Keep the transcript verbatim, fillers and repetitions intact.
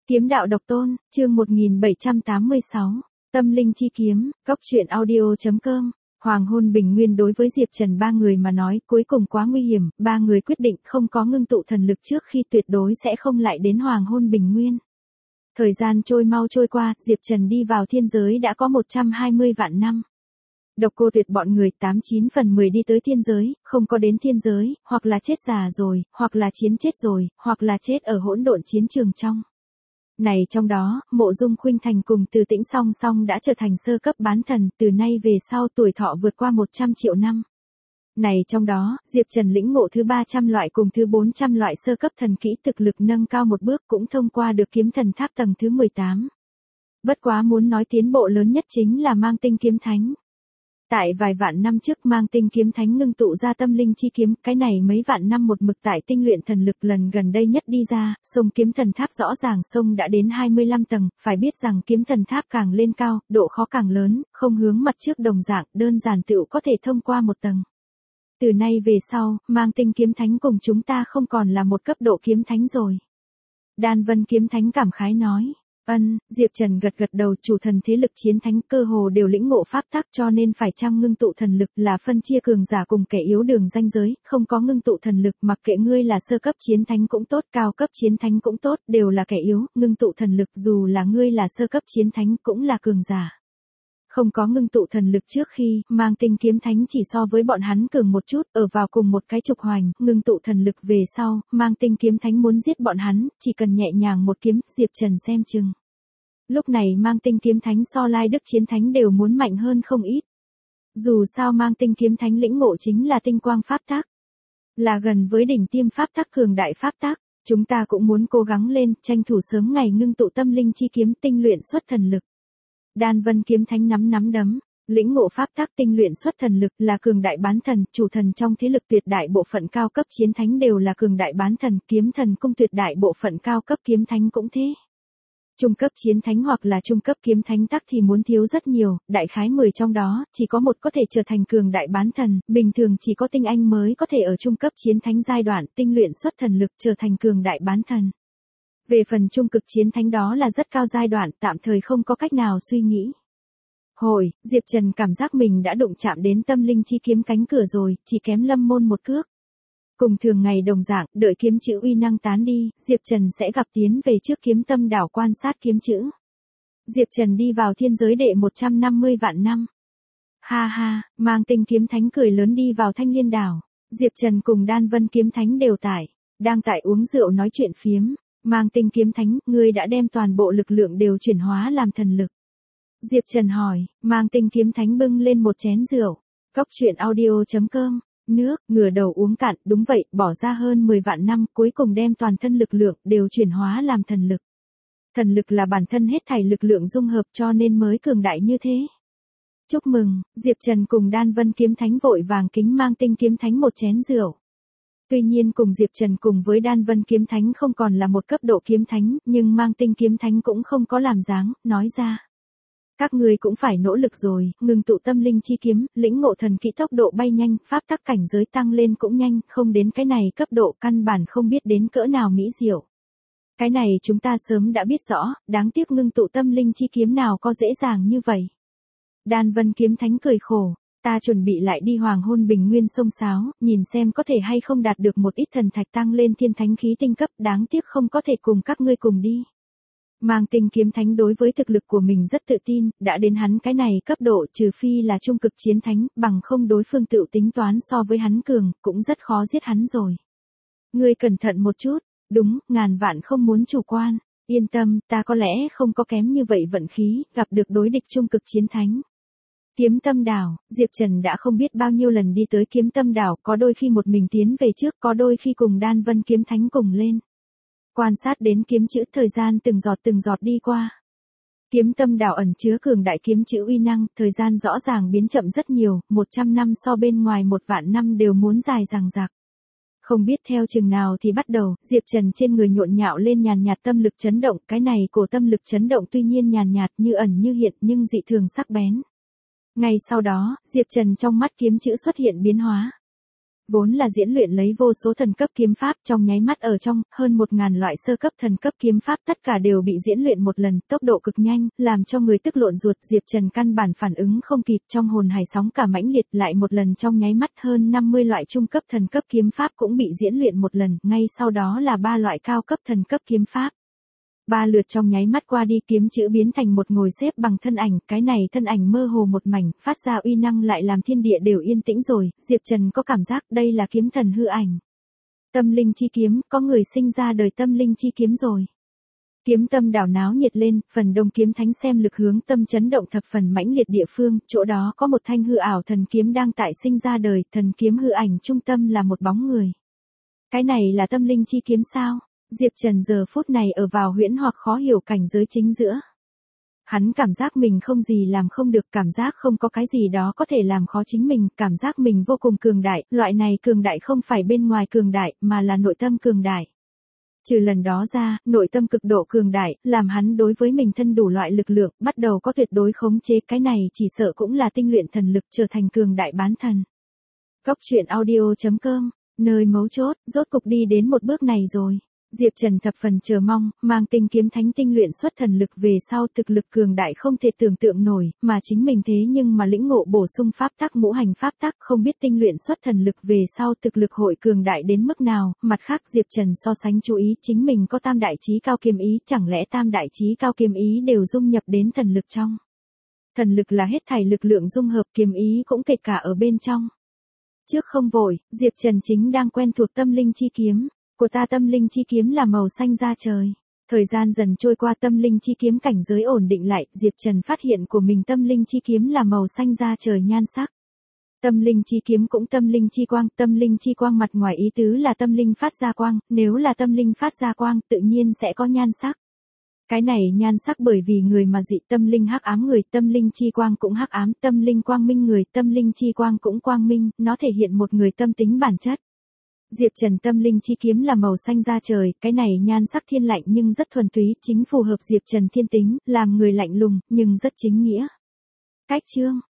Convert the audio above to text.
Kiếm đạo độc tôn, chương một nghìn bảy trăm tám mươi sáu, Tâm linh chi kiếm, cốc truyện audio chấm com. Hoàng hôn bình nguyên đối với Diệp Trần ba người mà nói cuối cùng quá nguy hiểm, ba người quyết định không có ngưng tụ thần lực trước khi tuyệt đối sẽ không lại đến hoàng hôn bình nguyên. Thời gian trôi mau trôi qua, Diệp Trần đi vào thiên giới đã có một trăm hai mươi vạn năm. Độc Cô Tuyệt bọn người tám chín phần mười đi tới thiên giới, không có đến thiên giới, hoặc là chết già rồi, hoặc là chiến chết rồi, hoặc là chết ở hỗn độn chiến trường trong. Này trong đó, Mộ Dung Khuynh Thành cùng Từ Tĩnh song song đã trở thành sơ cấp bán thần, từ nay về sau tuổi thọ vượt qua một trăm triệu năm. Này trong đó, Diệp Trần lĩnh ngộ thứ ba trăm loại cùng thứ bốn trăm loại sơ cấp thần kỹ thực lực nâng cao một bước cũng thông qua được kiếm thần tháp tầng thứ mười tám. Bất quá muốn nói tiến bộ lớn nhất chính là Mang Tinh Kiếm Thánh. Tại vài vạn năm trước Mang Tinh Kiếm Thánh ngưng tụ ra tâm linh chi kiếm, cái này mấy vạn năm một mực tại tinh luyện thần lực lần gần đây nhất đi ra, sông kiếm thần tháp rõ ràng sông đã đến hai mươi lăm tầng, phải biết rằng kiếm thần tháp càng lên cao, độ khó càng lớn, không hướng mặt trước đồng dạng, đơn giản tựu có thể thông qua một tầng. Từ nay về sau, Mang Tinh Kiếm Thánh cùng chúng ta không còn là một cấp độ kiếm thánh rồi. Đan Vân Kiếm Thánh cảm khái nói. Ân, Diệp Trần gật gật đầu, chủ thần thế lực chiến thánh cơ hồ đều lĩnh ngộ pháp tắc cho nên phải chăng ngưng tụ thần lực là phân chia cường giả cùng kẻ yếu đường ranh giới, không có ngưng tụ thần lực mặc kệ ngươi là sơ cấp chiến thánh cũng tốt, cao cấp chiến thánh cũng tốt, đều là kẻ yếu, ngưng tụ thần lực dù là ngươi là sơ cấp chiến thánh cũng là cường giả. Không có ngưng tụ thần lực trước khi, Mang Tinh Kiếm Thánh chỉ so với bọn hắn cường một chút, ở vào cùng một cái trục hoành, ngưng tụ thần lực về sau, Mang Tinh Kiếm Thánh muốn giết bọn hắn, chỉ cần nhẹ nhàng một kiếm, Diệp Trần xem chừng. Lúc này Mang Tinh Kiếm Thánh so Lai Đức Chiến Thánh đều muốn mạnh hơn không ít. Dù sao Mang Tinh Kiếm Thánh lĩnh ngộ chính là tinh quang pháp tắc, là gần với đỉnh tiêm pháp tắc cường đại pháp tắc, chúng ta cũng muốn cố gắng lên, tranh thủ sớm ngày ngưng tụ tâm linh chi kiếm tinh luyện xuất thần lực. Đan Vân Kiếm Thánh nắm nắm đấm, lĩnh ngộ pháp tắc tinh luyện xuất thần lực là cường đại bán thần, chủ thần trong thế lực tuyệt đại bộ phận cao cấp chiến thánh đều là cường đại bán thần, kiếm thần cung tuyệt đại bộ phận cao cấp kiếm thánh cũng thế. Trung cấp chiến thánh hoặc là trung cấp kiếm thánh tắc thì muốn thiếu rất nhiều, đại khái mười trong đó, chỉ có một có thể trở thành cường đại bán thần, bình thường chỉ có tinh anh mới có thể ở trung cấp chiến thánh giai đoạn tinh luyện xuất thần lực trở thành cường đại bán thần. Về phần trung cực chiến thánh đó là rất cao giai đoạn, tạm thời không có cách nào suy nghĩ. Hồi, Diệp Trần cảm giác mình đã đụng chạm đến tâm linh chi kiếm cánh cửa rồi, chỉ kém lâm môn một cước. Cùng thường ngày đồng dạng, đợi kiếm chữ uy năng tán đi, Diệp Trần sẽ gặp tiến về trước kiếm tâm đảo quan sát kiếm chữ. Diệp Trần đi vào thiên giới đệ một trăm năm mươi vạn năm. Ha ha, Mang Tinh Kiếm Thánh cười lớn đi vào Thanh Liên đảo. Diệp Trần cùng Đan Vân Kiếm Thánh đều tại, đang tại uống rượu nói chuyện phiếm. Mang Tinh Kiếm Thánh, ngươi đã đem toàn bộ lực lượng đều chuyển hóa làm thần lực. Diệp Trần hỏi, Mang Tinh Kiếm Thánh bưng lên một chén rượu. Cốc truyện audio chấm com. Nước, ngửa đầu uống cạn, đúng vậy, bỏ ra hơn mười vạn năm, cuối cùng đem toàn thân lực lượng đều chuyển hóa làm thần lực. Thần lực là bản thân hết thảy lực lượng dung hợp cho nên mới cường đại như thế. Chúc mừng, Diệp Trần cùng Đan Vân Kiếm Thánh vội vàng kính Mang Tinh Kiếm Thánh một chén rượu. Tuy nhiên cùng Diệp Trần cùng với Đan Vân Kiếm Thánh không còn là một cấp độ kiếm thánh, nhưng Mang Tinh Kiếm Thánh cũng không có làm dáng, nói ra. Các ngươi cũng phải nỗ lực rồi, ngừng tụ tâm linh chi kiếm, lĩnh ngộ thần kỹ tốc độ bay nhanh, pháp tắc cảnh giới tăng lên cũng nhanh, không đến cái này cấp độ căn bản không biết đến cỡ nào mỹ diệu. Cái này chúng ta sớm đã biết rõ, đáng tiếc ngưng tụ tâm linh chi kiếm nào có dễ dàng như vậy. Đan Vân Kiếm Thánh cười khổ. Ta chuẩn bị lại đi hoàng hôn bình nguyên sông sáo, nhìn xem có thể hay không đạt được một ít thần thạch tăng lên thiên thánh khí tinh cấp, đáng tiếc không có thể cùng các ngươi cùng đi. Mang Tinh Kiếm Thánh đối với thực lực của mình rất tự tin, đã đến hắn cái này cấp độ trừ phi là trung cực chiến thánh, bằng không đối phương tự tính toán so với hắn cường, cũng rất khó giết hắn rồi. Ngươi cẩn thận một chút, đúng, ngàn vạn không muốn chủ quan, yên tâm, ta có lẽ không có kém như vậy vận khí, gặp được đối địch trung cực chiến thánh. Kiếm Tâm Đảo, Diệp Trần đã không biết bao nhiêu lần đi tới Kiếm Tâm Đảo, có đôi khi một mình tiến về trước, có đôi khi cùng Đan Vân Kiếm Thánh cùng lên. Quan sát đến kiếm chữ, thời gian từng giọt từng giọt đi qua. Kiếm Tâm Đảo ẩn chứa cường đại kiếm chữ uy năng, thời gian rõ ràng biến chậm rất nhiều, một trăm năm so bên ngoài một vạn năm đều muốn dài dằng dặc. Không biết theo chừng nào thì bắt đầu, Diệp Trần trên người nhộn nhạo lên nhàn nhạt tâm lực chấn động, cái này cổ tâm lực chấn động tuy nhiên nhàn nhạt như ẩn như hiện nhưng dị thường sắc bén. Ngay sau đó, Diệp Trần trong mắt kiếm chữ xuất hiện biến hóa. Vốn là diễn luyện lấy vô số thần cấp kiếm pháp, trong nháy mắt ở trong, hơn một ngàn loại sơ cấp thần cấp kiếm pháp tất cả đều bị diễn luyện một lần, tốc độ cực nhanh, làm cho người tức lộn ruột, Diệp Trần căn bản phản ứng không kịp, trong hồn hải sóng cả mãnh liệt, lại một lần trong nháy mắt hơn năm mươi loại trung cấp thần cấp kiếm pháp cũng bị diễn luyện một lần, ngay sau đó là ba loại cao cấp thần cấp kiếm pháp. Ba lượt trong nháy mắt qua đi, kiếm chữ biến thành một ngồi xếp bằng thân ảnh, cái này thân ảnh mơ hồ một mảnh, phát ra uy năng lại làm thiên địa đều yên tĩnh rồi, Diệp Trần có cảm giác đây là kiếm thần hư ảnh. Tâm linh chi kiếm, có người sinh ra đời tâm linh chi kiếm rồi. Kiếm tâm đảo náo nhiệt lên, phần đông kiếm thánh xem lực hướng tâm chấn động thập phần mãnh liệt địa phương, chỗ đó có một thanh hư ảo thần kiếm đang tại sinh ra đời, thần kiếm hư ảnh trung tâm là một bóng người. Cái này là tâm linh chi kiếm sao? Diệp Trần giờ phút này ở vào huyễn hoặc khó hiểu cảnh giới chính giữa. Hắn cảm giác mình không gì làm không được, cảm giác không có cái gì đó có thể làm khó chính mình, cảm giác mình vô cùng cường đại, loại này cường đại không phải bên ngoài cường đại, mà là nội tâm cường đại. Trừ lần đó ra, nội tâm cực độ cường đại, làm hắn đối với mình thân đủ loại lực lượng, bắt đầu có tuyệt đối khống chế, cái này chỉ sợ cũng là tinh luyện thần lực trở thành cường đại bán thần. Cốc truyện audio chấm com, nơi mấu chốt, rốt cục đi đến một bước này rồi. Diệp Trần thập phần chờ mong, mang tinh kiếm thánh tinh luyện xuất thần lực về sau thực lực cường đại không thể tưởng tượng nổi, mà chính mình thế nhưng mà lĩnh ngộ bổ sung pháp tắc ngũ hành pháp tắc, không biết tinh luyện xuất thần lực về sau thực lực hội cường đại đến mức nào, mặt khác Diệp Trần so sánh chú ý chính mình có tam đại chí cao kiếm ý, chẳng lẽ tam đại chí cao kiếm ý đều dung nhập đến thần lực trong. Thần lực là hết thảy lực lượng dung hợp, kiếm ý cũng kể cả ở bên trong. Trước không vội, Diệp Trần chính đang quen thuộc tâm linh chi kiếm. Của ta tâm linh chi kiếm là màu xanh da trời. Thời gian dần trôi qua, tâm linh chi kiếm cảnh giới ổn định lại, Diệp Trần phát hiện của mình tâm linh chi kiếm là màu xanh da trời nhan sắc. Tâm linh chi kiếm cũng tâm linh chi quang, tâm linh chi quang mặt ngoài ý tứ là tâm linh phát ra quang, nếu là tâm linh phát ra quang, tự nhiên sẽ có nhan sắc. Cái này nhan sắc bởi vì người mà dị, tâm linh hắc ám người, tâm linh chi quang cũng hắc ám, tâm linh quang minh người, tâm linh chi quang cũng quang minh, nó thể hiện một người tâm tính bản chất. Diệp Trần tâm linh chi kiếm là màu xanh da trời, cái này nhan sắc thiên lạnh nhưng rất thuần túy, chính phù hợp Diệp Trần thiên tính, làm người lạnh lùng, nhưng rất chính nghĩa. Cách chương,